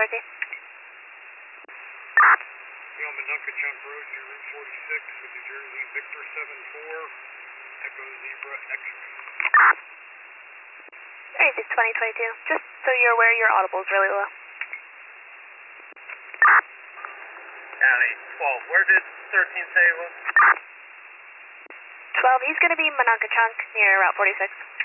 SRT. Be on Minunka-Chunk Road near Route 46 with New Jersey Victor 74, Echo Zebra X-ray. Alright, 2022. Just so you're aware, your audible's really low. County 12, where did 13 say it was? 12, he's going to be Minunka-Chunk near Route 46.